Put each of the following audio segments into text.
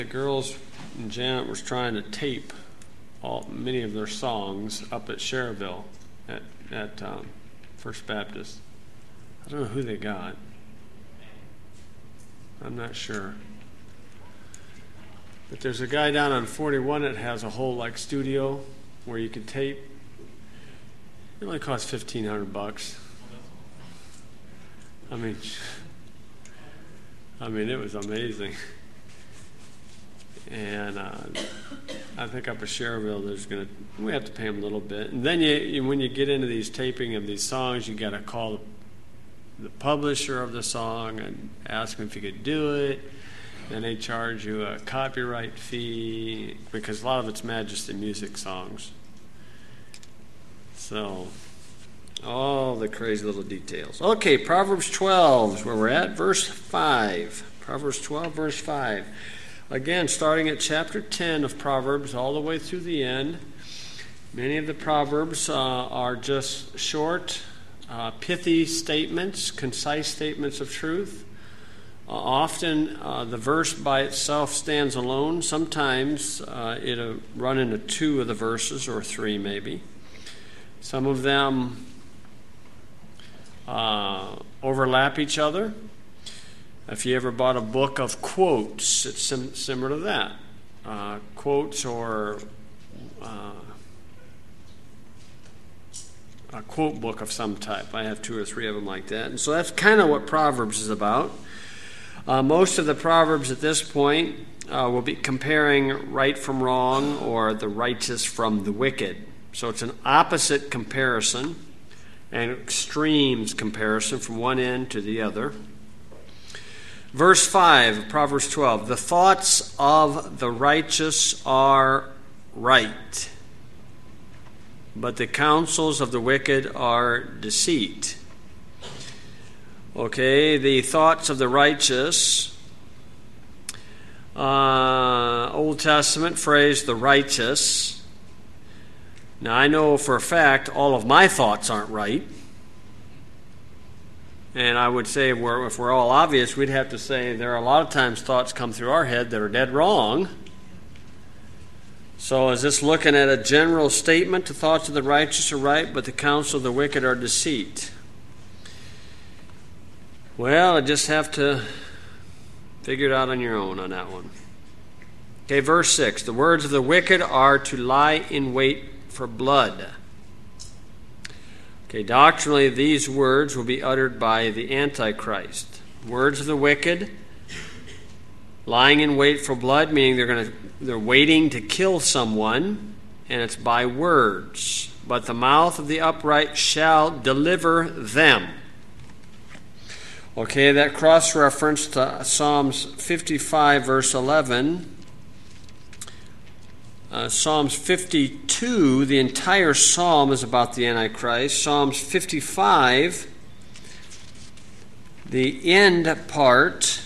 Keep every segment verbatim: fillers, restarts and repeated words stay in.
The girls and Janet was trying to tape all many of their songs up at Cherville at at um, First Baptist. I don't know who they got. I'm not sure. But there's a guy down on forty-one that has a whole like studio where you can tape. It only costs fifteen hundred bucks. I mean, I mean, it was amazing. And uh, I think up at Cherville, there's gonna we have to pay them a little bit. And then you, you when you get into these taping of these songs, you got to call the, the publisher of the song and ask them if you could do it. Then they charge you a copyright fee because a lot of it's Majesty Music songs. So all the crazy little details. Okay, Proverbs twelve is where we're at, verse five. Proverbs twelve, verse five. Again, starting at chapter ten of Proverbs all the way through the end. Many of the Proverbs uh, are just short, uh, pithy statements, concise statements of truth. Uh, often uh, the verse by itself stands alone. Sometimes uh, it'll run into two of the verses or three maybe. Some of them uh, overlap each other. If you ever bought a book of quotes, it's sim- similar to that. Uh, quotes or uh, a quote book of some type. I have two or three of them like that. And so that's kind of what Proverbs is about. Uh, most of the Proverbs at this point uh, will be comparing right from wrong or the righteous from the wicked. So it's an opposite comparison, an extremes comparison from one end to the other. Verse five of Proverbs twelve, the thoughts of the righteous are right, but the counsels of the wicked are deceit. Okay, the thoughts of the righteous, uh, Old Testament phrase, the righteous. Now, I know for a fact all of my thoughts aren't right. And I would say if we're, if we're all obvious, we'd have to say there are a lot of times thoughts come through our head that are dead wrong. So is this looking at a general statement? The thoughts of the righteous are right, but the counsel of the wicked are deceit. Well, I just have to figure it out on your own on that one. Okay, verse six. The words of the wicked are to lie in wait for blood. Okay, doctrinally, these words will be uttered by the Antichrist. Words of the wicked, lying in wait for blood, meaning they're going to they're waiting to kill someone, and it's by words. But the mouth of the upright shall deliver them. Okay, that cross-reference to Psalms fifty-five, verse eleven. Uh, Psalms fifty-two, the entire psalm is about the Antichrist. Psalms fifty-five, the end part,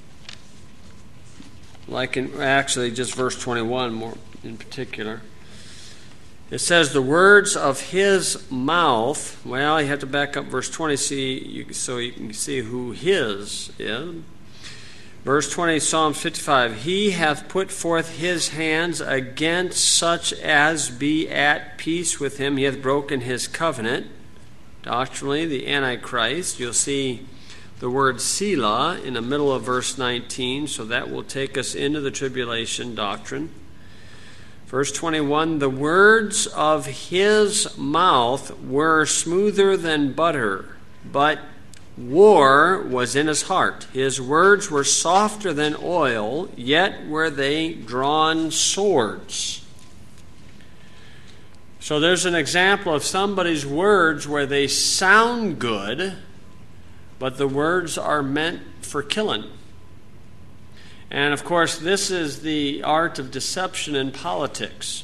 like in actually just verse twenty-one more in particular. It says the words of his mouth. Well, you have to back up verse twenty see, you, so you can see who his is. Verse twenty, Psalm fifty-five, he hath put forth his hands against such as be at peace with him. He hath broken his covenant. Doctrinally, the Antichrist. You'll see the word Selah in the middle of verse nineteen, so that will take us into the tribulation doctrine. Verse twenty-one, the words of his mouth were smoother than butter, but war was in his heart. His words were softer than oil, yet were they drawn swords. So there's an example of somebody's words where they sound good, but the words are meant for killing. And of course, this is the art of deception in politics.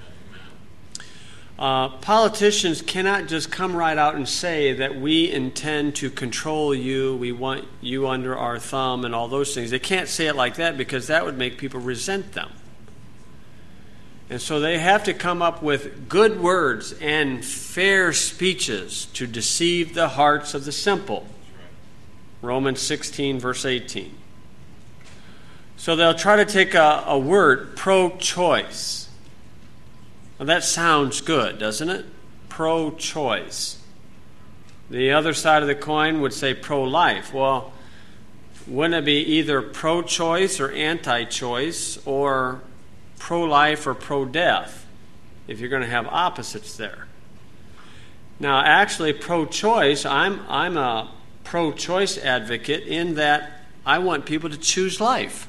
Uh, politicians cannot just come right out and say that we intend to control you, we want you under our thumb and all those things. They can't say it like that because that would make people resent them. And so they have to come up with good words and fair speeches to deceive the hearts of the simple. Romans sixteen, verse eighteen. So they'll try to take a, a word, pro-choice. Well, that sounds good, doesn't it? Pro-choice. The other side of the coin would say pro-life. Well, wouldn't it be either pro-choice or anti-choice or pro-life or pro-death if you're going to have opposites there? Now, actually, pro-choice, I'm, I'm a pro-choice advocate in that I want people to choose life.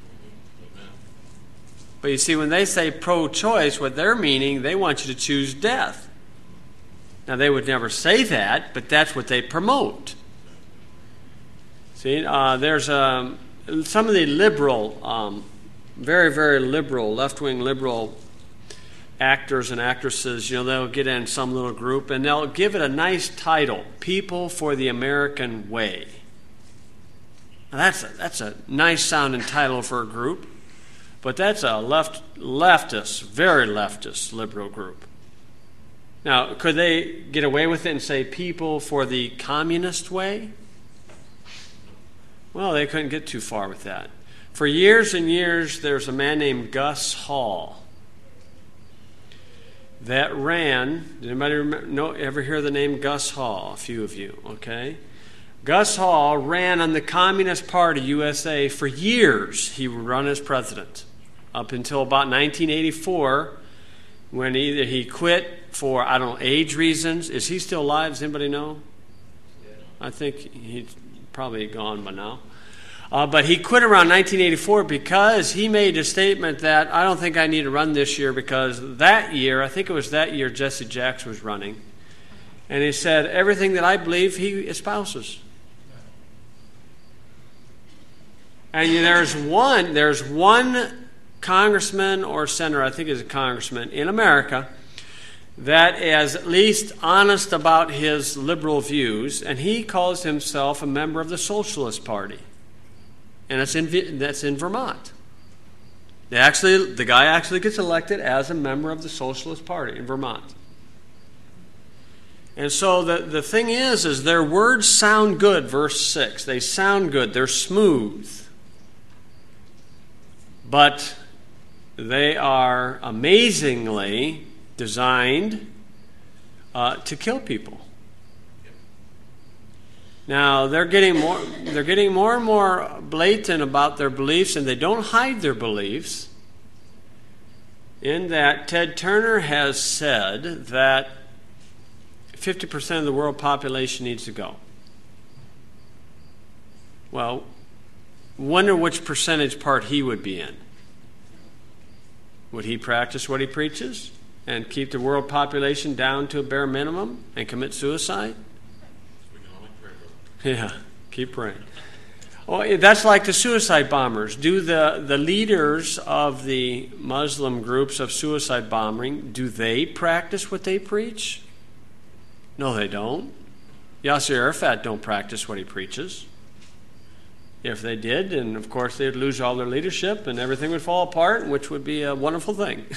But you see, when they say pro-choice, what they're meaning, they want you to choose death. Now, they would never say that, but that's what they promote. See, uh, there's um, some of the liberal, um, very, very liberal, left-wing liberal actors and actresses, you know, they'll get in some little group and they'll give it a nice title, People for the American Way. Now, that's a, that's a nice-sounding title for a group, but that's a left leftist, very leftist liberal group. Now, could they get away with it and say People for the Communist Way? Well, they couldn't get too far with that. For years and years, there's a man named Gus Hall that ran. Did anybody remember, no, ever hear the name Gus Hall? A few of you, okay? Gus Hall ran on the Communist Party U S A for years. He would run as president up until about nineteen eighty-four, when either he quit for, I don't know, age reasons. Is he still alive? Does anybody know? I think he's probably gone by now. Uh, but he quit around nineteen eighty-four because he made a statement that I don't think I need to run this year, because that year, I think it was that year Jesse Jackson was running. And he said, everything that I believe, he espouses. And there's one, there's one congressman or senator, I think it's a congressman, in America that is at least honest about his liberal views, and he calls himself a member of the Socialist Party. And it's in, that's in Vermont. They actually, the guy actually gets elected as a member of the Socialist Party in Vermont. And so the, the thing is, is their words sound good, verse six. They sound good. They're smooth. But they are amazingly designed uh, to kill people. Now they're getting more they're getting more and more blatant about their beliefs, and they don't hide their beliefs. In that Ted Turner has said that fifty percent of the world population needs to go. Well, wonder which percentage part he would be in. Would he practice what he preaches and keep the world population down to a bare minimum and commit suicide? Yeah, keep praying. Oh, that's like the suicide bombers. Do the, the leaders of the Muslim groups of suicide bombing, do they practice what they preach? No, they don't. Yasser Arafat don't practice what he preaches. If they did, then of course they'd lose all their leadership and everything would fall apart, which would be a wonderful thing.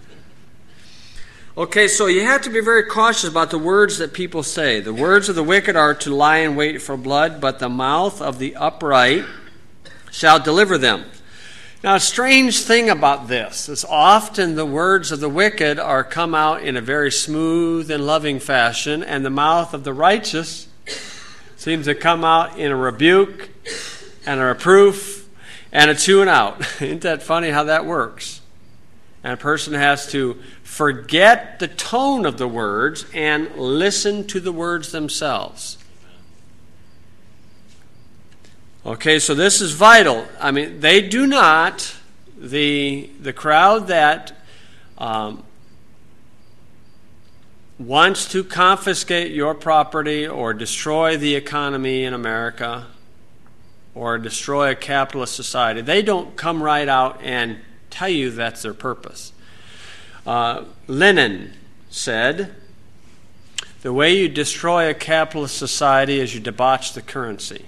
Okay, so you have to be very cautious about the words that people say. The words of the wicked are to lie in wait for blood, but the mouth of the upright shall deliver them. Now, a strange thing about this is often the words of the wicked are come out in a very smooth and loving fashion, and the mouth of the righteous seems to come out in a rebuke and a reproof and a chewing out. Isn't that funny how that works? And a person has to forget the tone of the words and listen to the words themselves. Okay, so this is vital. I mean, they do not, the, the crowd that um, wants to confiscate your property or destroy the economy in America or destroy a capitalist society, they don't come right out and tell you that's their purpose. Uh, Lenin said, the way you destroy a capitalist society is you debauch the currency.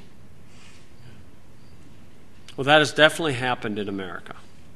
Well, that has definitely happened in America.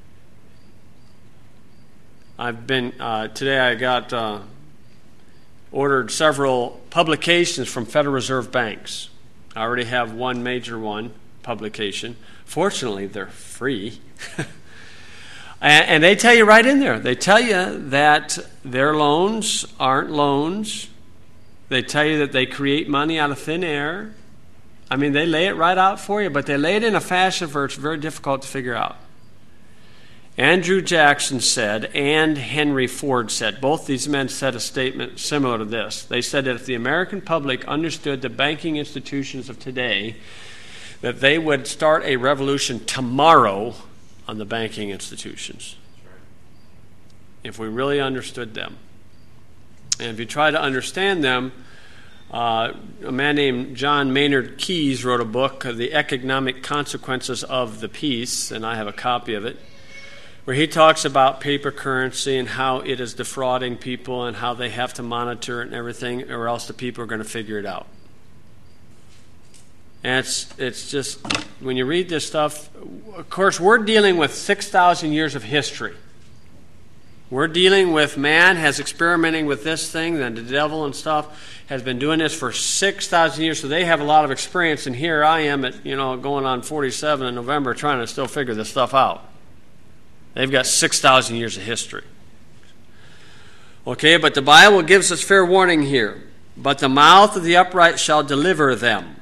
I've been, uh, today I got uh, ordered several publications from Federal Reserve banks. I already have one major one publication. Fortunately, they're free. and, and they tell you right in there, they tell you that their loans aren't loans. They tell you that they create money out of thin air. I mean, they lay it right out for you, but they lay it in a fashion where it's very difficult to figure out. Andrew Jackson said, and Henry Ford said, both these men said a statement similar to this. They said that if the American public understood the banking institutions of today, that they would start a revolution tomorrow on the banking institutions. If we really understood them. And if you try to understand them, uh, a man named John Maynard Keyes wrote a book, The Economic Consequences of the Peace, and I have a copy of it, where he talks about paper currency and how it is defrauding people and how they have to monitor it and everything, or else the people are going to figure it out. And it's, it's just, when you read this stuff, of course, we're dealing with six thousand years of history. We're dealing with man has experimenting with this thing, and the devil and stuff has been doing this for six thousand years, so they have a lot of experience, and here I am at, you know, going on forty-seven in November trying to still figure this stuff out. They've got six thousand years of history. Okay, but the Bible gives us fair warning here. But the mouth of the upright shall deliver them.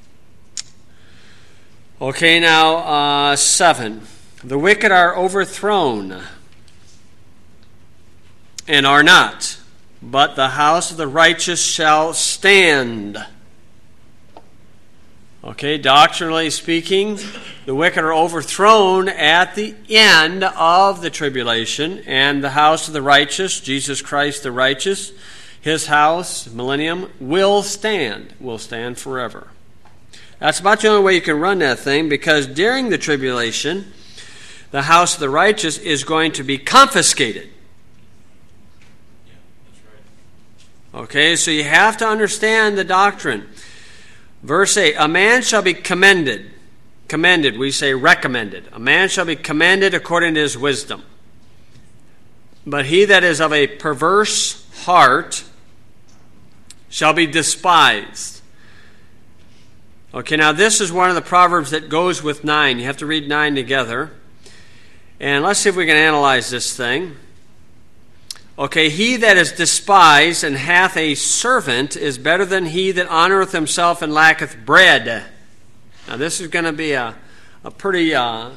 Okay, now, uh, seven. The wicked are overthrown and are not, but the house of the righteous shall stand. Okay, doctrinally speaking, the wicked are overthrown at the end of the tribulation, and the house of the righteous, Jesus Christ the righteous, his house, millennium, will stand, will stand forever. That's about the only way you can run that thing, because during the tribulation, the house of the righteous is going to be confiscated. Yeah, that's right. Okay, so you have to understand the doctrine. Verse eight, a man shall be commended. Commended, we say recommended. A man shall be commended according to his wisdom. But he that is of a perverse heart shall be despised. Okay, now this is one of the proverbs that goes with nine. You have to read nine together. And let's see if we can analyze this thing. Okay, he that is despised and hath a servant is better than he that honoreth himself and lacketh bread. Now this is going to be a, a pretty uh,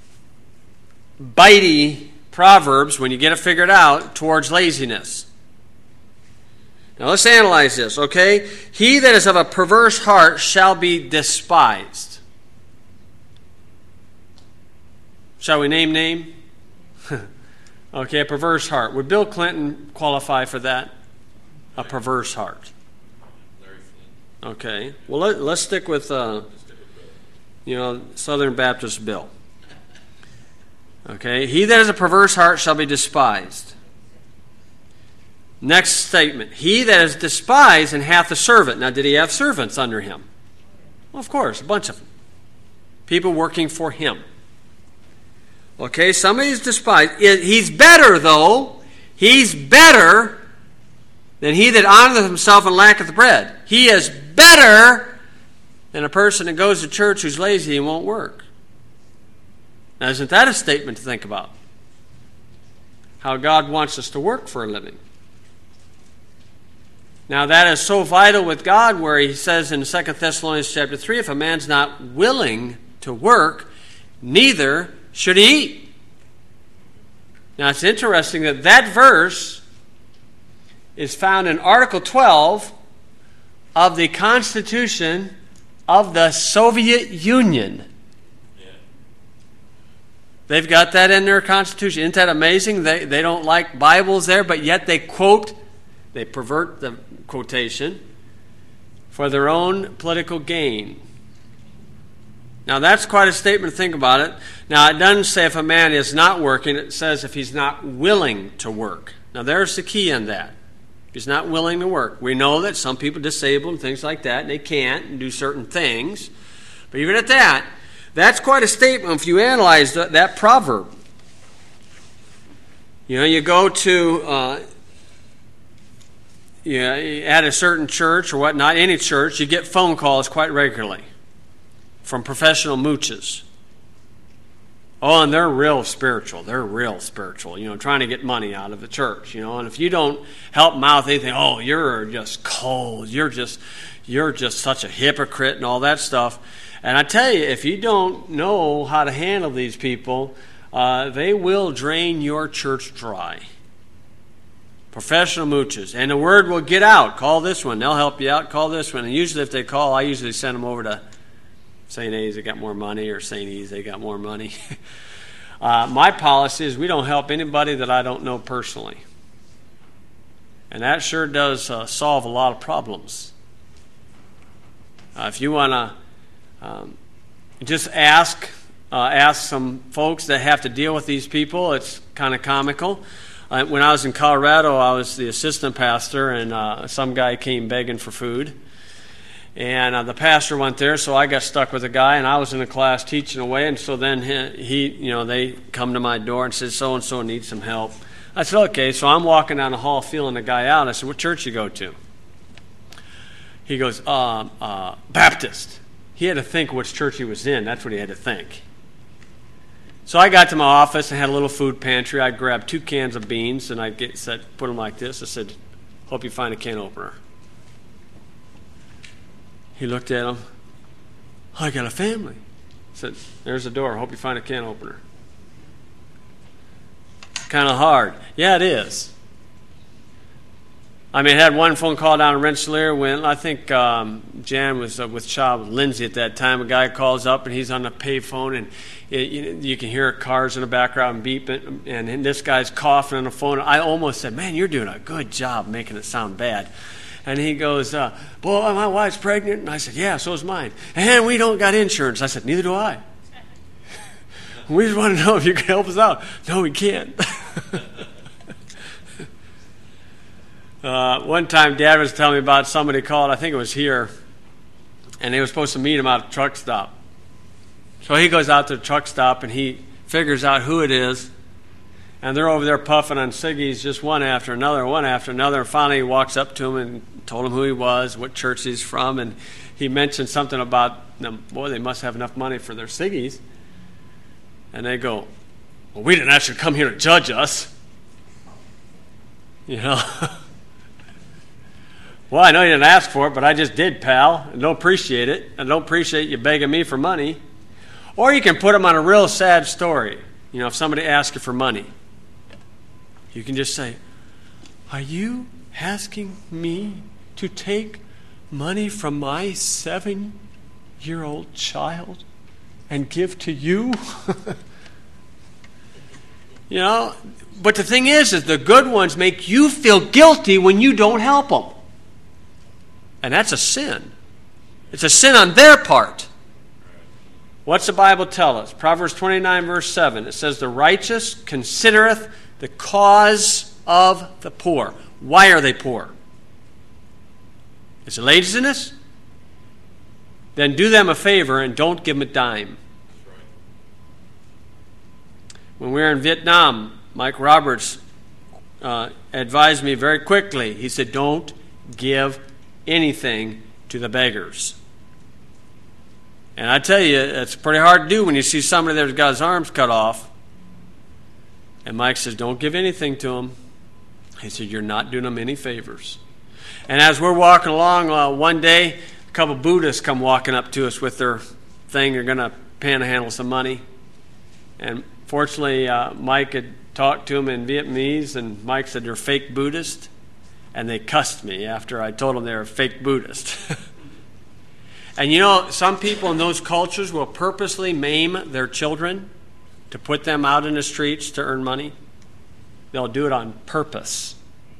bitey Proverbs when you get it figured out towards laziness. Now let's analyze this, okay? He that is of a perverse heart shall be despised. Shall we name name? Okay, a perverse heart. Would Bill Clinton qualify for that? A perverse heart. Larry Flynn. Okay. Well, let, let's stick with, uh, you know, Southern Baptist Bill. Okay. He that is a perverse heart shall be despised. Next statement. He that is despised and hath a servant. Now, did he have servants under him? Well, of course, a bunch of them. People working for him. Okay, somebody's despised. He's better, though. He's better than he that honoreth himself and lacketh bread. He is better than a person that goes to church who's lazy and won't work. Now, isn't that a statement to think about? How God wants us to work for a living. Now, that is so vital with God, where he says in Second Thessalonians chapter three, if a man's not willing to work, neither should he eat. Now, it's interesting that that verse is found in Article twelve of the Constitution of the Soviet Union. Yeah. They've got that in their Constitution. Isn't that amazing? They, they don't like Bibles there, but yet they quote, they pervert the quotation for their own political gain. Now, that's quite a statement to think about it. Now, it doesn't say if a man is not working. It says if he's not willing to work. Now, there's the key in that. If he's not willing to work. We know that some people are disabled and things like that, and they can't do certain things. But even at that, that's quite a statement if you analyze that, that proverb. You know, you go to, uh, you know, at a certain church or whatnot, any church, you get phone calls quite regularly. from professional mooches. Oh, and they're real spiritual. They're real spiritual, you know, trying to get money out of the church, you know. And if you don't help them out, they think, oh, you're just cold. You're just, you're just such a hypocrite and all that stuff. And I tell you, if you don't know how to handle these people, uh, they will drain your church dry. Professional mooches. And the word will get out. Call this one. They'll help you out. Call this one. And usually if they call, I usually send them over to Saint A's, they got more money, or Saint E's, they got more money. uh, my policy is we don't help anybody that I don't know personally. And that sure does uh, solve a lot of problems. Uh, if you want to um, just ask, uh, ask some folks that have to deal with these people, it's kind of comical. Uh, when I was in Colorado, I was the assistant pastor, and uh, some guy came begging for food. And uh, the pastor went there, so I got stuck with a guy, and I was in a class teaching away. And so then he, he, you know, they come to my door and said, so and so needs some help. I said, okay. So I'm walking down the hall, feeling the guy out. I said, what church you go to? He goes, uh, uh, Baptist. He had to think which church he was in. That's what he had to think. So I got to my office and had a little food pantry. I grabbed two cans of beans and I get said, put them like this. I said, hope you find a can opener. He looked at him. Oh, I got a family. I said, there's the door. Hope you find a can opener. Kind of hard. Yeah, it is. I mean, I had one phone call down in Rensselaer when I think um, Jan was uh, with child with Lindsay at that time. A guy calls up and he's on the payphone, and it, you, you can hear cars in the background beeping, and, and this guy's coughing on the phone. I almost said, man, you're doing a good job making it sound bad. And he goes, uh, boy, my wife's pregnant. And I said, yeah, so is mine. And we don't got insurance. I said, neither do I. We just want to know if you can help us out. No, we can't. uh, one time, Dad was telling me about somebody called, I think it was here, and they were supposed to meet him out at the truck stop. So he goes out to the truck stop, and he figures out who it is. And they're over there puffing on ciggies, just one after another, one after another. And finally he walks up to him and told him who he was, what church he's from. And he mentioned something about them. Boy, they must have enough money for their ciggies. And they go, well, we didn't actually come here to judge us. You know. Well, I know you didn't ask for it, but I just did, pal. And don't appreciate it. And don't appreciate you begging me for money. Or you can put them on a real sad story. You know, if somebody asks you for money. You can just say, are you asking me to take money from my seven-year-old child and give to you? You know, but the thing is, is the good ones make you feel guilty when you don't help them. And that's a sin. It's a sin on their part. What's the Bible tell us? Proverbs twenty-nine, verse seven. It says, the righteous considereth the cause of the poor. Why are they poor? Is it laziness? Then do them a favor and don't give them a dime. When we were in Vietnam, Mike Roberts uh, advised me very quickly. He said, don't give anything to the beggars. And I tell you, it's pretty hard to do when you see somebody that's got his arms cut off. And Mike says, don't give anything to him. He said, you're not doing them any favors. And as we're walking along, uh, one day, a couple Buddhists come walking up to us with their thing. They're going to panhandle some money. And fortunately, uh, Mike had talked to them in Vietnamese, and Mike said they're fake Buddhist. And they cussed me after I told them they were fake Buddhist. And you know, some people in those cultures will purposely maim their children to put them out in the streets to earn money. They'll do it on purpose.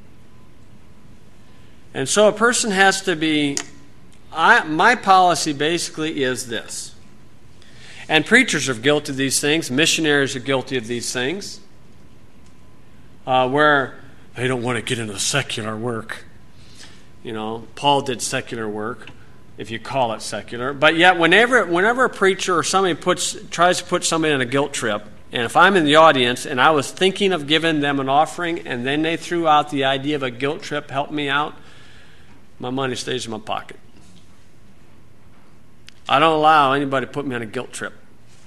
And so a person has to be, I, my policy basically is this. And preachers are guilty of these things. Missionaries are guilty of these things. Uh, where they don't want to get into secular work. You know, Paul did secular work, if you call it secular. But yet, whenever whenever a preacher or somebody puts tries to put somebody on a guilt trip, and if I'm in the audience and I was thinking of giving them an offering, and then they threw out the idea of a guilt trip, help me out, my money stays in my pocket. I don't allow anybody to put me on a guilt trip.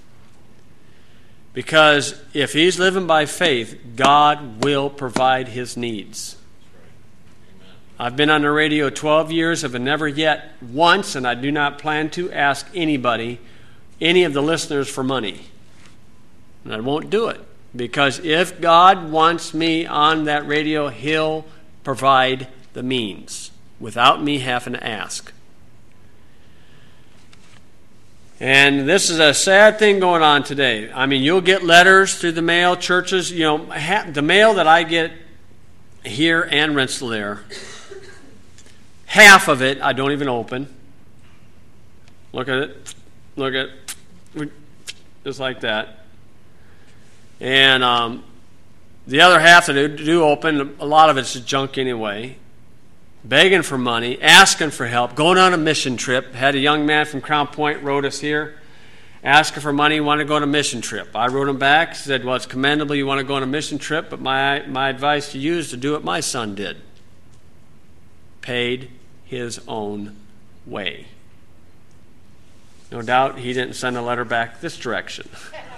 Because if he's living by faith, God will provide his needs. I've been on the radio twelve years. I've never yet once, and I do not plan to, ask anybody, any of the listeners, for money. And I won't do it. Because if God wants me on that radio, he'll provide the means without me having to ask. And this is a sad thing going on today. I mean, you'll get letters through the mail, churches, you know, ha- the mail that I get here and Rensselaer, half of it I don't even open. Look at it. Look at it. Just like that. And um, the other half that I do open, a lot of it's junk anyway. Begging for money, asking for help, going on a mission trip. Had a young man from Crown Point wrote us here, asking for money, wanted to go on a mission trip. I wrote him back, said, well, it's commendable you want to go on a mission trip, but my, my advice to you is to do what my son did. Paid his own way. No doubt he didn't send a letter back this direction.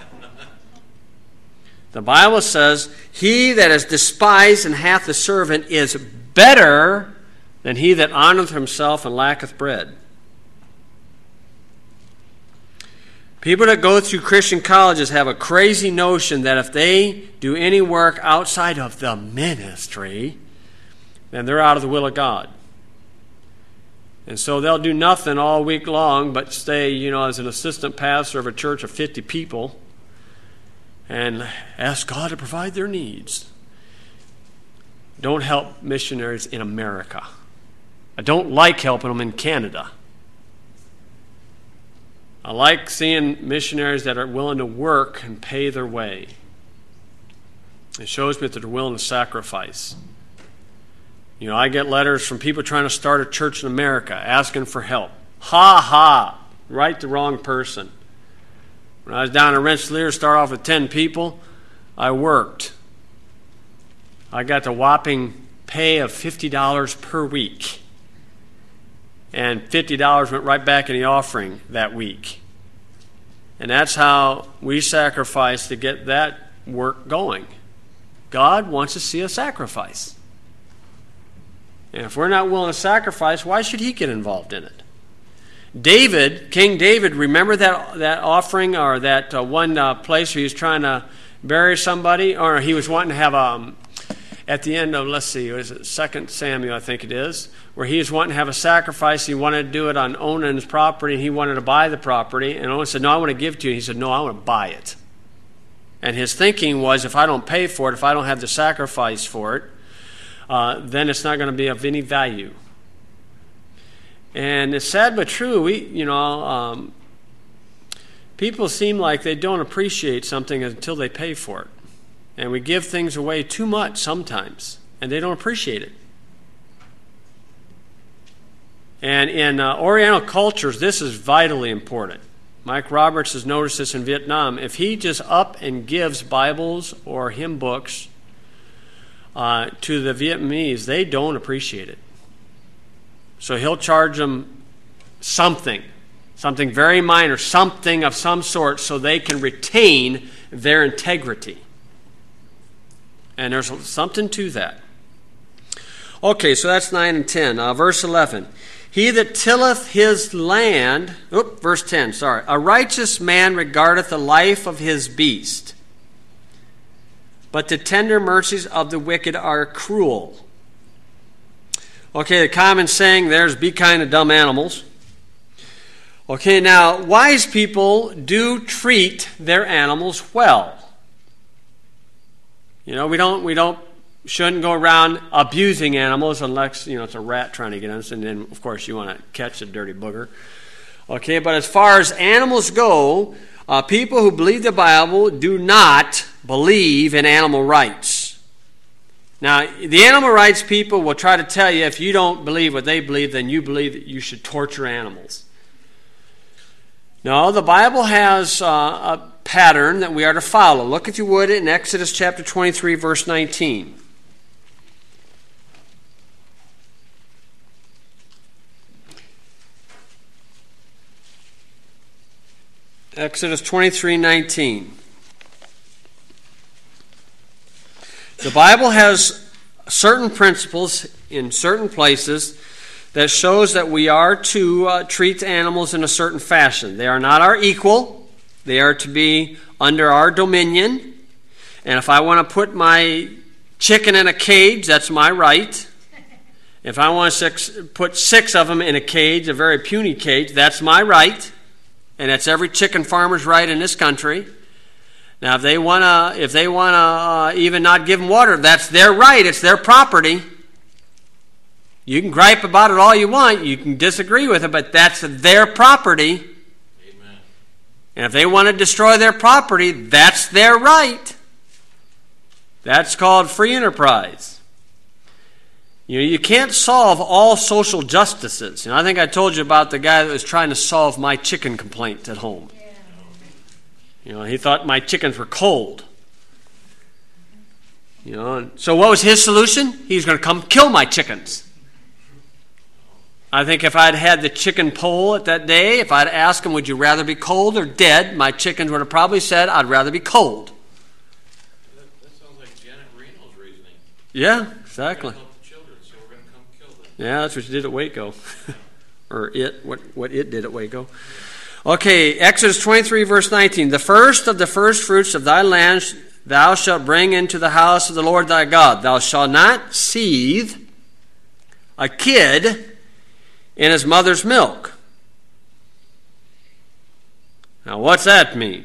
The Bible says, he that is despised and hath a servant is better than he that honoreth himself and lacketh bread. People that go through Christian colleges have a crazy notion that if they do any work outside of the ministry, then they're out of the will of God. And so they'll do nothing all week long but stay, you know, as an assistant pastor of a church of fifty people and ask God to provide their needs. Don't help missionaries in America. I don't like helping them in Canada. I like seeing missionaries that are willing to work and pay their way. It shows me that they're willing to sacrifice. You know, I get letters from people trying to start a church in America, asking for help. Ha ha! Write the wrong person. When I was down in Rensselaer, start off with ten people, I worked. I got the whopping pay of fifty dollars per week. And fifty dollars went right back in the offering that week. And that's how we sacrifice to get that work going. God wants to see a sacrifice. And if we're not willing to sacrifice, why should he get involved in it? David, King David, remember that that offering or that uh, one uh, place where he was trying to bury somebody? Or he was wanting to have, um, at the end of, let's see, was it Second Samuel, I think it is, where he was wanting to have a sacrifice. He wanted to do it on Onan's property, and he wanted to buy the property. And Onan said, no, I want to give it to you. He said, no, I want to buy it. And his thinking was, if I don't pay for it, if I don't have the sacrifice for it, uh, then it's not going to be of any value. And it's sad but true. We, you know, um, people seem like they don't appreciate something until they pay for it. And we give things away too much sometimes, and they don't appreciate it. And in uh, Oriental cultures, this is vitally important. Mike Roberts has noticed this in Vietnam. If he just up and gives Bibles or hymn books uh, to the Vietnamese, they don't appreciate it. So he'll charge them something, something very minor, something of some sort, so they can retain their integrity. And there's something to that. Okay, so that's nine and ten. Uh, verse eleven. He that tilleth his land, oop, verse ten, sorry. A righteous man regardeth the life of his beast, but the tender mercies of the wicked are cruel. Okay, the common saying there is be kind to dumb animals. Okay, now, wise people do treat their animals well. You know, we don't, we don't, shouldn't go around abusing animals unless, you know, it's a rat trying to get us, and then, of course, you want to catch the dirty booger. Okay, but as far as animals go, uh, people who believe the Bible do not believe in animal rights. Now, the animal rights people will try to tell you if you don't believe what they believe, then you believe that you should torture animals. No, the Bible has uh, a pattern that we are to follow. Look, if you would, in Exodus chapter twenty-three, verse nineteen. Exodus twenty-three nineteen. The Bible has certain principles in certain places that shows that we are to uh, treat animals in a certain fashion. They are not our equal. They are to be under our dominion. And if I want to put my chicken in a cage, that's my right. If I want to six, put six of them in a cage, a very puny cage, that's my right. And that's every chicken farmer's right in this country. Now, if they want to, if they want to uh, even not give them water, that's their right. It's their property. You can gripe about it all you want. You can disagree with it, but that's their property. Amen. And if they want to destroy their property, that's their right. That's called free enterprise. You know, you can't solve all social justices. You know, I think I told you about the guy that was trying to solve my chicken complaint at home. You know, he thought my chickens were cold. You know, and so what was his solution? He was going to come kill my chickens. I think if I'd had the chicken poll at that day, if I'd asked him, would you rather be cold or dead, my chickens would have probably said, I'd rather be cold. That, that sounds like Janet Reno's reasoning. Yeah, exactly. We're gonna help the children, so we're going to come kill them. Yeah, that's what you did at Waco. Or it, what, what it did at Waco. Okay, Exodus twenty-three, verse nineteen. The first of the first fruits of thy land thou shalt bring into the house of the Lord thy God. Thou shalt not seethe a kid in his mother's milk. Now, what's that mean?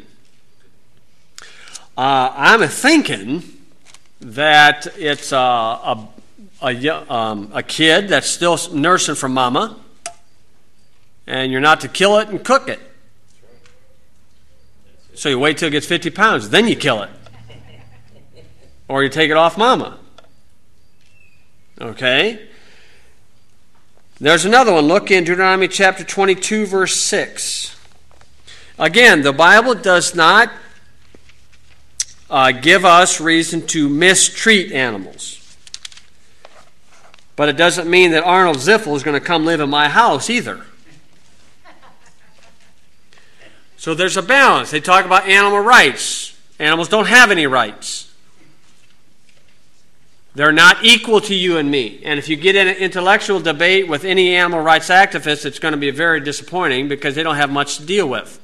Uh, I'm thinking that it's a, a, a, um, a kid that's still nursing from mama, and you're not to kill it and cook it. So you wait till it gets fifty pounds, then you kill it. Or you take it off mama. Okay? There's another one. Look in Deuteronomy chapter twenty-two, verse six. Again, the Bible does not uh, give us reason to mistreat animals. But it doesn't mean that Arnold Ziffel is going to come live in my house either. So there's a balance. They talk about animal rights. Animals don't have any rights. They're not equal to you and me. And if you get in an intellectual debate with any animal rights activist, it's going to be very disappointing because they don't have much to deal with.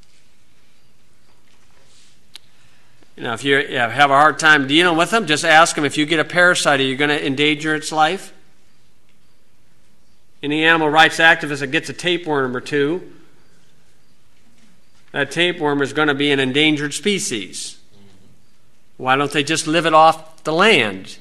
You know, if you have a hard time dealing with them, just ask them, if you get a parasite, are you going to endanger its life? Any animal rights activist that gets a tapeworm or two, that tapeworm is going to be an endangered species. Why don't they just live it off the land?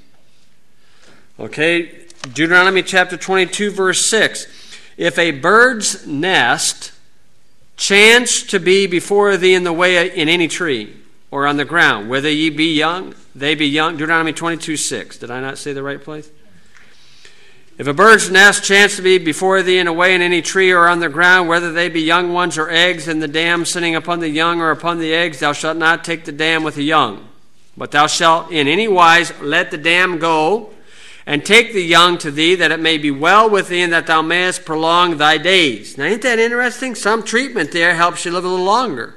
Okay, Deuteronomy chapter twenty-two, verse six. If a bird's nest chance to be before thee in the way in any tree or on the ground, whether ye be young, they be young. Deuteronomy twenty-two, six. Did I not say the right place? If a bird's nest chance to be before thee in a way in any tree or on the ground, whether they be young ones or eggs, and the dam sitting upon the young or upon the eggs, thou shalt not take the dam with the young. But thou shalt in any wise let the dam go, and take the young to thee, that it may be well with thee, and that thou mayest prolong thy days. Now, ain't that interesting? Some treatment there helps you live a little longer.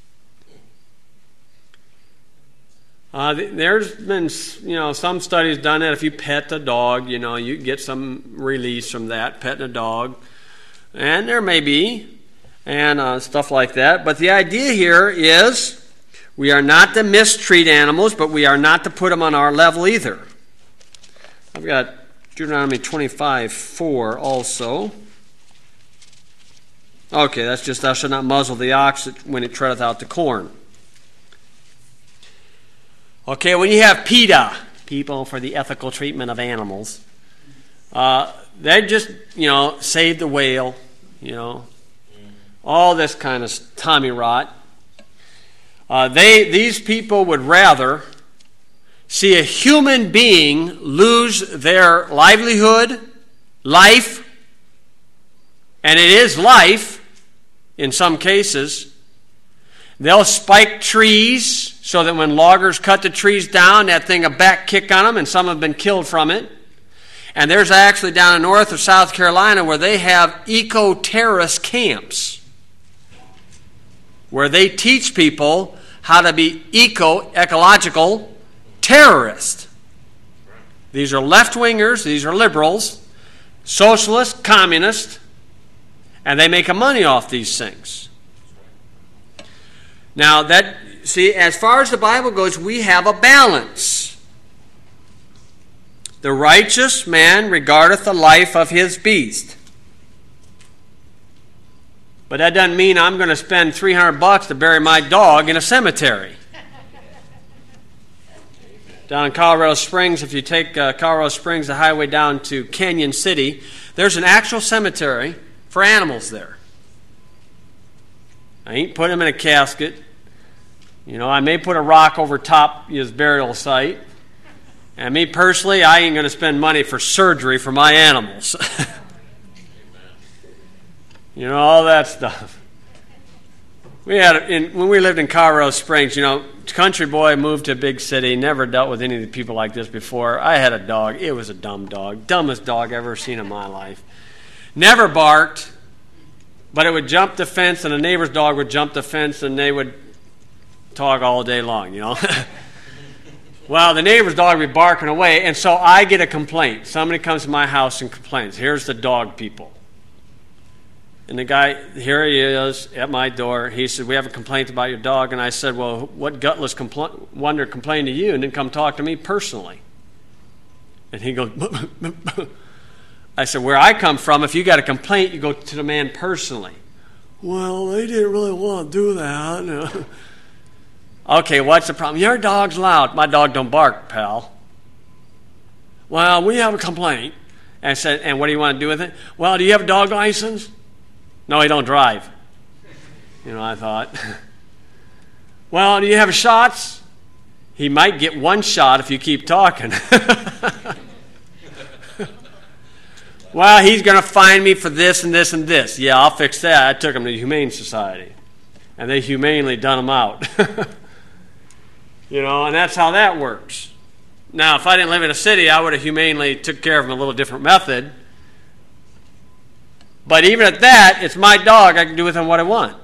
Uh, there's been, you know, some studies done that if you pet a dog, you know, you get some release from that, petting a dog. And there may be, and uh, stuff like that. But the idea here is we are not to mistreat animals, but we are not to put them on our level either. I've got Deuteronomy twenty-five, four also. Okay, that's just, thou shalt not muzzle the ox when it treadeth out the corn. Okay, when you have PETA, People for the Ethical Treatment of Animals, uh, they just, you know, save the whale, you know, all this kind of Tommy rot. Uh, they, these people would rather see a human being lose their livelihood, life, and it is life in some cases. They'll spike trees so that when loggers cut the trees down, that thing a back kick on them, and some have been killed from it. And there's actually down in North or South Carolina where they have eco-terrorist camps where they teach people how to be eco-ecological terrorists. These are left-wingers, these are liberals, socialists, communists, and they make a money off these things. Now, that see, as far as the Bible goes, we have a balance. The righteous man regardeth the life of his beast. But that doesn't mean I'm going to spend three hundred bucks to bury my dog in a cemetery. Down in Colorado Springs, if you take uh, Colorado Springs, the highway down to Canyon City, there's an actual cemetery for animals there. I ain't put him in a casket. You know, I may put a rock over top his burial site. And me personally, I ain't going to spend money for surgery for my animals. You know, all that stuff. We had, in, when we lived in Colorado Springs, you know, country boy, moved to a big city, never dealt with any of the people like this before. I had a dog. It was a dumb dog. Dumbest dog I've ever seen in my life. Never barked, but it would jump the fence, and a neighbor's dog would jump the fence, and they would talk all day long, you know. Well, the neighbor's dog would be barking away, and so I get a complaint. Somebody comes to my house and complains. Here's the dog people. And the guy, here he is at my door. He said, we have a complaint about your dog. And I said, well, what gutless compl- wonder complained to you and didn't come talk to me personally? And he goes, I said, where I come from, if you got a complaint, you go to the man personally. Well, they didn't really want to do that. Okay, what's the problem? Your dog's loud. My dog don't bark, pal. Well, we have a complaint. And I said, and what do you want to do with it? Well, do you have a dog license? No, he don't drive. You know, I thought. Well, do you have shots? He might get one shot if you keep talking. Well, he's going to fine me for this and this and this. Yeah, I'll fix that. I took him to the Humane Society. And they humanely done him out. You know, and that's how that works. Now, if I didn't live in a city, I would have humanely took care of him a little different method. But even at that, it's my dog. I can do with him what I want.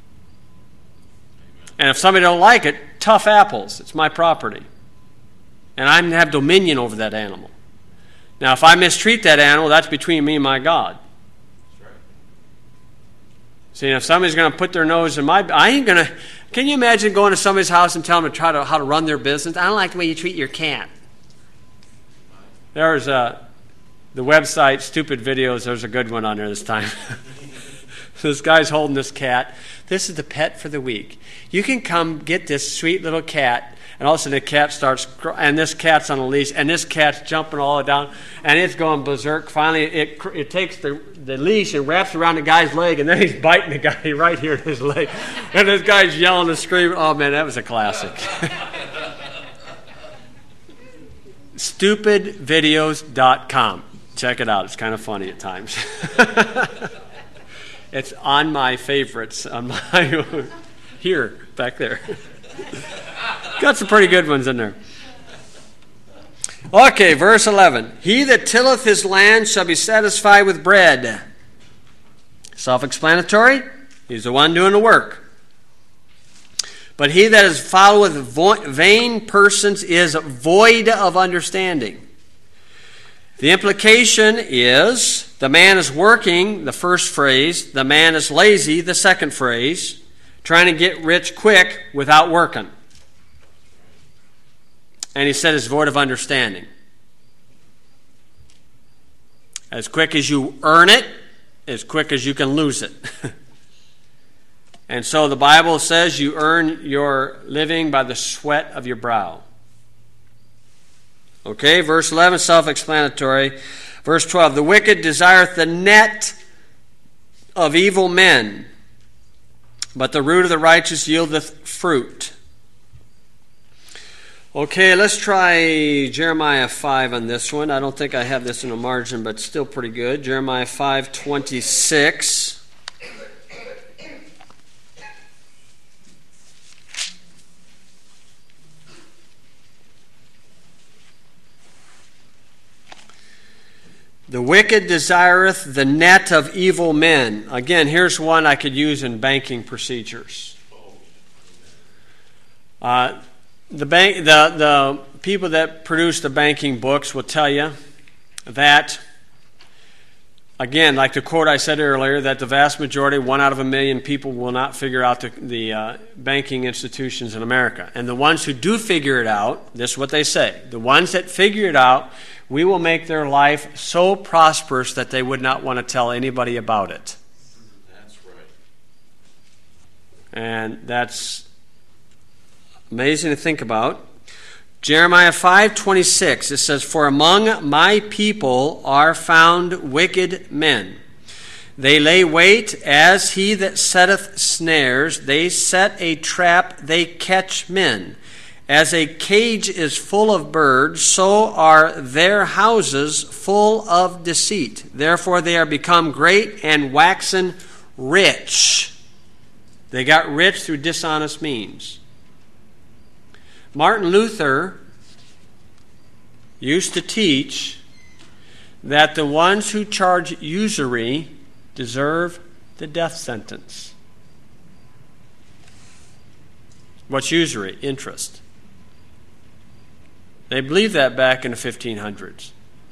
And if somebody don't like it, tough apples. It's my property. And I have dominion over that animal. Now, if I mistreat that animal, that's between me and my God. That's right. See, if somebody's going to put their nose in my... I ain't going to... Can you imagine going to somebody's house and telling them to try to how to run their business? I don't like the way you treat your cat. There's a... The website, Stupid Videos, there's a good one on there this time. This guy's holding this cat. This is the pet for the week. You can come get this sweet little cat, and all of a sudden the cat starts, and this cat's on a leash, and this cat's jumping all the way down, and it's going berserk. Finally, it it takes the, the leash and wraps around the guy's leg, and then he's biting the guy right here in his leg. And this guy's yelling and screaming. Oh, man, that was a classic. stupid videos dot com. Check it out. It's kind of funny at times. It's on my favorites. On my here, back there. Got some pretty good ones in there. Okay, verse eleven. He that tilleth his land shall be satisfied with bread. Self-explanatory. He's the one doing the work. But he that is followeth vain persons is void of understanding. The implication is the man is working, the first phrase. The man is lazy, the second phrase. Trying to get rich quick without working. And he said it's void of understanding. As quick as you earn it, as quick as you can lose it. And so the Bible says you earn your living by the sweat of your brow. Okay, verse eleven, self-explanatory. Verse twelve, the wicked desireth the net of evil men, but the root of the righteous yieldeth fruit. Okay, let's try Jeremiah five on this one. I don't think I have this in a margin, but still pretty good. Jeremiah five twenty-six. The wicked desireth the net of evil men. Again, here's one I could use in banking procedures. Uh, the bank, the the people that produce the banking books will tell you that, again, like the quote I said earlier, that the vast majority, one out of a million people, will not figure out the, the uh, banking institutions in America. And the ones who do figure it out, this is what they say, the ones that figure it out, we will make their life so prosperous that they would not want to tell anybody about it. That's right. And that's amazing to think about. Jeremiah five twenty-six, it says, "For among my people are found wicked men. They lay wait as he that setteth snares. They set a trap, they catch men. As a cage is full of birds, so are their houses full of deceit. Therefore they are become great and waxen rich." They got rich through dishonest means. Martin Luther used to teach that the ones who charge usury deserve the death sentence. What's usury? Interest. They believed that back in the fifteen hundreds.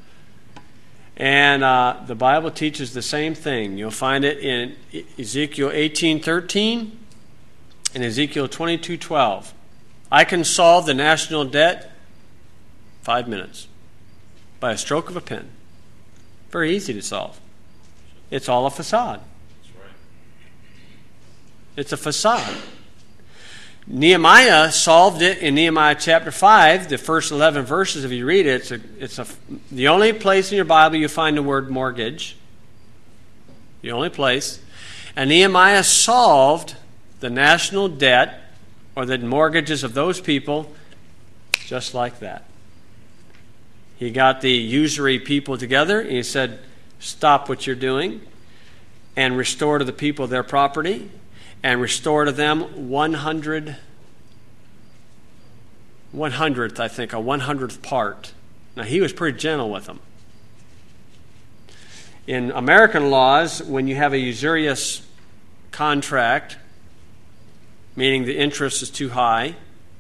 And uh, the Bible teaches the same thing. You'll find it in Ezekiel eighteen thirteen and Ezekiel twenty-two twelve. I can solve the national debt five minutes by a stroke of a pen. Very easy to solve. It's all a facade. That's right. It's a facade. Nehemiah solved it in Nehemiah chapter five, the first eleven verses. If you read it, it's, a, it's a, the only place in your Bible you find the word mortgage. The only place. And Nehemiah solved the national debt or the mortgages of those people just like that. He got the usury people together and he said, stop what you're doing and restore to the people their property and restore to them one hundred, one hundredth, I think, a one hundredth part. Now, he was pretty gentle with them. In American laws, when you have a usurious contract, meaning the interest is too high,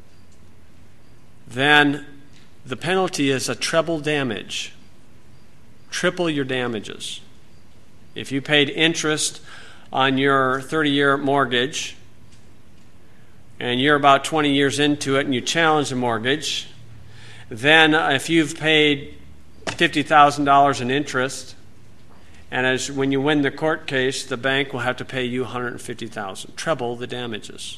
then the penalty is a treble damage. Triple your damages. If you paid interest on your thirty-year mortgage and you're about twenty years into it and you challenge the mortgage, then if you've paid fifty thousand dollars in interest, and as when you win the court case, the bank will have to pay you one hundred fifty thousand dollars, treble the damages.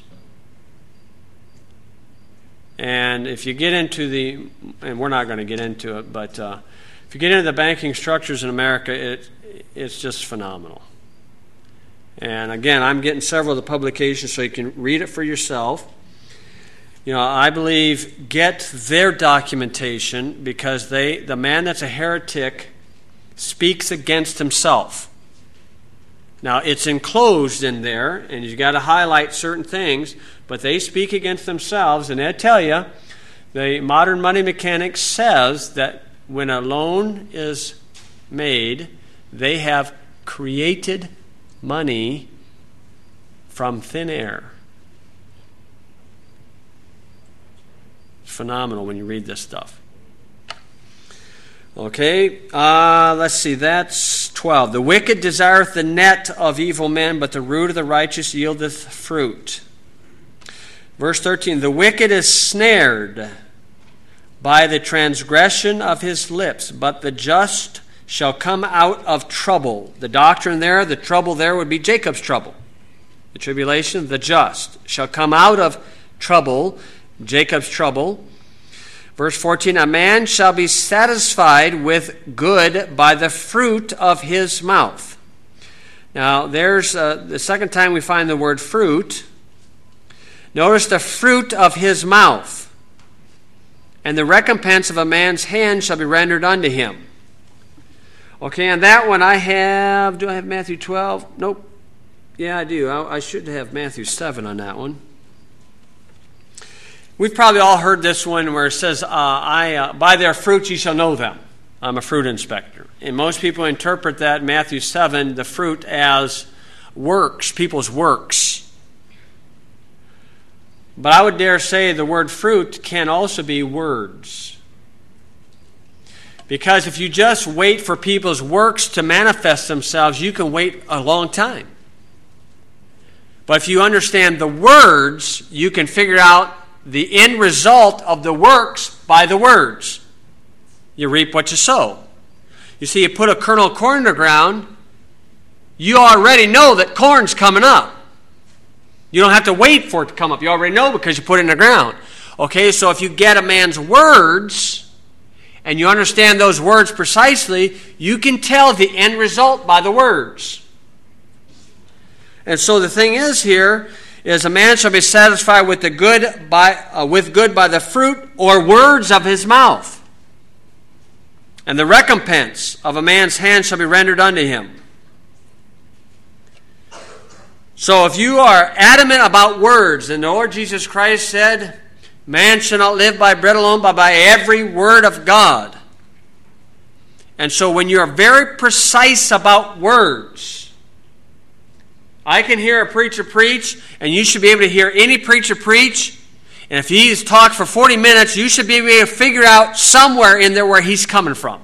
And if you get into the, and we're not going to get into it, but uh, if you get into the banking structures in America, it it's just phenomenal. And again, I'm getting several of the publications so you can read it for yourself. You know, I believe get their documentation because they, the man that's a heretic speaks against himself. Now, it's enclosed in there, and you've got to highlight certain things, but they speak against themselves, and they tell you, the modern money mechanic says that when a loan is made, they have created money from thin air. It's phenomenal when you read this stuff. Okay, uh, let's see, that's twelve. The wicked desireth the net of evil men, but the root of the righteous yieldeth fruit. Verse thirteen, the wicked is snared by the transgression of his lips, but the just shall come out of trouble. The doctrine there, the trouble there would be Jacob's trouble. The tribulation of the just shall come out of trouble, Jacob's trouble. Verse fourteen, a man shall be satisfied with good by the fruit of his mouth. Now, there's uh, the second time we find the word fruit. Notice the fruit of his mouth. And the recompense of a man's hand shall be rendered unto him. Okay, and that one I have, do I have Matthew twelve? Nope. Yeah, I do. I, I should have Matthew seven on that one. We've probably all heard this one where it says, uh, "I uh, by their fruits ye shall know them." I'm a fruit inspector. And most people interpret that, Matthew seven, the fruit as works, people's works. But I would dare say the word fruit can also be words. Because if you just wait for people's works to manifest themselves, you can wait a long time. But if you understand the words, you can figure out the end result of the works by the words. You reap what you sow. You see, you put a kernel of corn in the ground, you already know that corn's coming up. You don't have to wait for it to come up. You already know because you put it in the ground. Okay, so if you get a man's words and you understand those words precisely, you can tell the end result by the words. And so the thing is here is a man shall be satisfied with the good by uh, with good by the fruit or words of his mouth. And the recompense of a man's hand shall be rendered unto him. So if you are adamant about words, and the Lord Jesus Christ said, man shall not live by bread alone, but by every word of God. And so when you're very precise about words, I can hear a preacher preach, and you should be able to hear any preacher preach. And if he's talked for forty minutes, you should be able to figure out somewhere in there where he's coming from.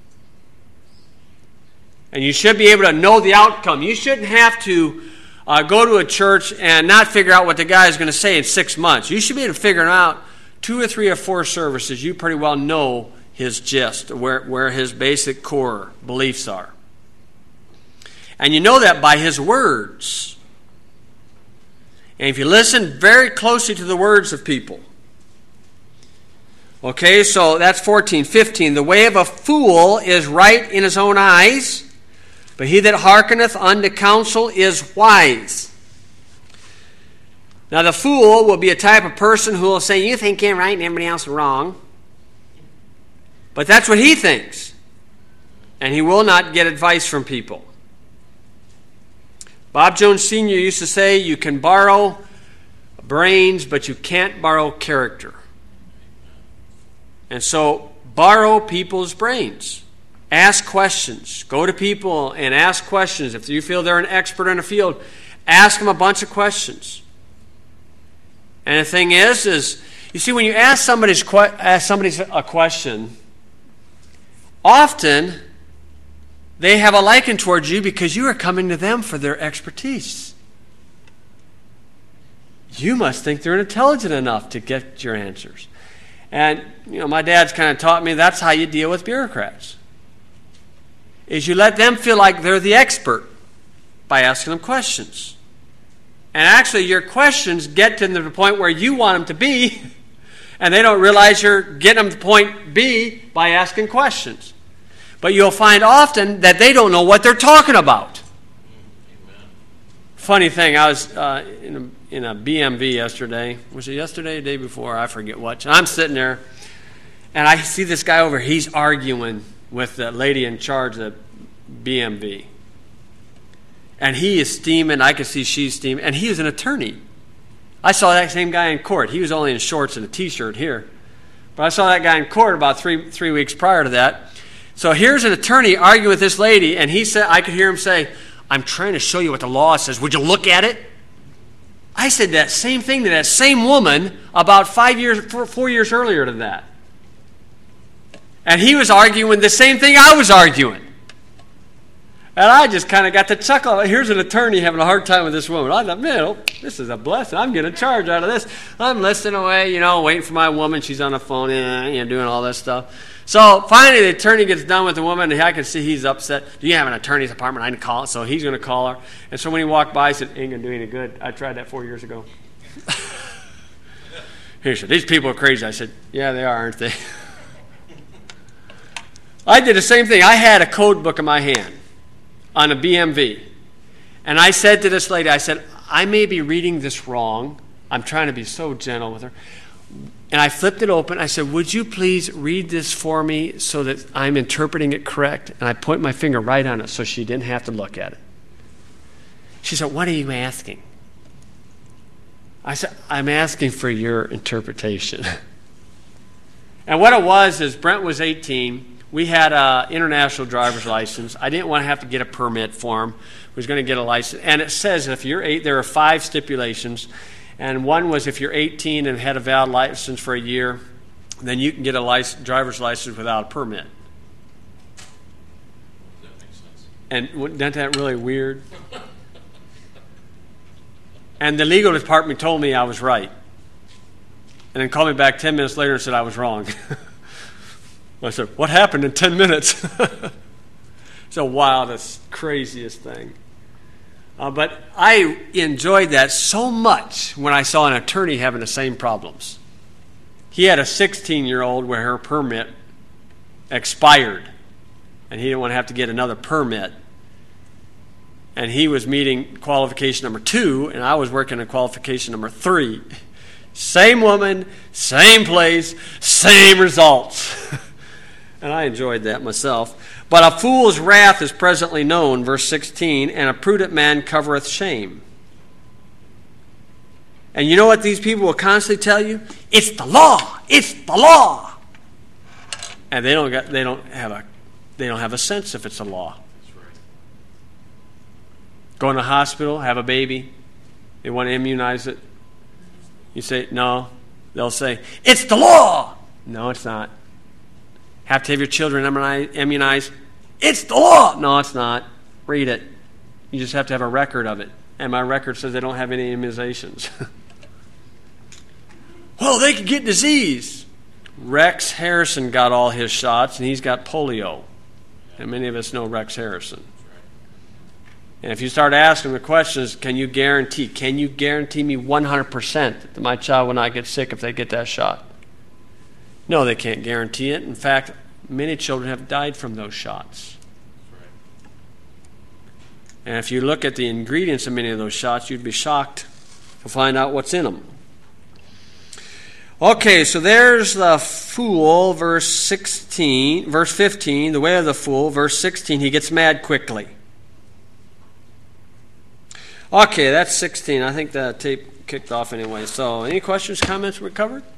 And you should be able to know the outcome. You shouldn't have to uh, go to a church and not figure out what the guy is going to say in six months. You should be able to figure out two or three or four services. You pretty well know his gist, where, where his basic core beliefs are. And you know that by his words. And if you listen very closely to the words of people. Okay, so that's fourteen. fifteen. The way of a fool is right in his own eyes, but he that hearkeneth unto counsel is wise. Now the fool will be a type of person who will say, you think you're right and everybody else is wrong. But that's what he thinks. And he will not get advice from people. Bob Jones Senior used to say, you can borrow brains, but you can't borrow character. And so, borrow people's brains. Ask questions. Go to people and ask questions. If you feel they're an expert in a field, ask them a bunch of questions. And the thing is, is you see, when you ask somebody's que- ask somebody a question, often they have a liking towards you because you are coming to them for their expertise. You must think they're intelligent enough to get your answers. And, you know, my dad's kind of taught me that's how you deal with bureaucrats. Is you let them feel like they're the expert by asking them questions. And actually your questions get them to the point where you want them to be, and they don't realize you're getting them to point B by asking questions. But you'll find often that they don't know what they're talking about. Amen. Funny thing, I was uh, in, a, in a B M V yesterday. Was it yesterday or the day before? I forget what. I'm sitting there, and I see this guy over. He's arguing with the lady in charge of the B M V. And he is steaming. I can see she's steaming. And he is an attorney. I saw that same guy in court. He was only in shorts and a T-shirt here. But I saw that guy in court about three three weeks prior to that. So here's an attorney arguing with this lady, and he said, I could hear him say, I'm trying to show you what the law says. Would you look at it? I said that same thing to that same woman about five years, four, four years earlier to that. And he was arguing the same thing I was arguing. And I just kind of got to chuckle. Here's an attorney having a hard time with this woman. I thought, man, oh, this is a blessing. I'm getting a charge out of this. I'm listening away, you know, waiting for my woman. She's on the phone, you know, doing all this stuff. So finally the attorney gets done with the woman, and I can see he's upset. Do you have an attorney's apartment? I can call it. So he's going to call her. And so when he walked by, he said, ain't going to do any good. I tried that four years ago. He said, these people are crazy. I said, yeah, they are, aren't they? I did the same thing. I had a code book in my hand on a B M V. And I said to this lady, I said, I may be reading this wrong. I'm trying to be so gentle with her. And I flipped it open. I said, would you please read this for me so that I'm interpreting it correct? And I point my finger right on it so she didn't have to look at it. She said, what are you asking? I said, I'm asking for your interpretation. And what it was is Brent was eighteen. We had an international driver's license. I didn't want to have to get a permit for him. We was going to get a license. And it says if you're eight, there are five stipulations. And one was if you're eighteen and had a valid license for a year, then you can get a license, driver's license without a permit. That makes sense. And isn't that really weird? And the legal department told me I was right. And then called me back ten minutes later and said I was wrong. I said, what happened in ten minutes? It's the wildest, craziest thing. Uh, but I enjoyed that so much when I saw an attorney having the same problems. He had a sixteen-year-old where her permit expired, and he didn't want to have to get another permit. And he was meeting qualification number two, and I was working on qualification number three. Same woman, same place, same results. And I enjoyed that myself. But a fool's wrath is presently known, verse sixteen, and a prudent man covereth shame. And you know what these people will constantly tell you? It's the law. It's the law. And they don't get, they don't have a they don't have a sense if it's a law. That's right. Go in the hospital, have a baby. They want to immunize it. You say, no. They'll say, it's the law. No, it's not. Have to have your children immunized. It's the law. No, it's not. Read it. You just have to have a record of it. And my record says they don't have any immunizations. Well, they could get disease. Rex Harrison got all his shots, and he's got polio. And many of us know Rex Harrison. And if you start asking the questions, can you guarantee, can you guarantee me one hundred percent that my child will not get sick if they get that shot? No, they can't guarantee it. In fact, many children have died from those shots. And if you look at the ingredients of many of those shots, you'd be shocked to find out what's in them. Okay, so there's the fool, verse sixteen, verse fifteen, the way of the fool, verse sixteen, he gets mad quickly. Okay, that's sixteen. I think the tape kicked off anyway. So, any questions, comments we covered?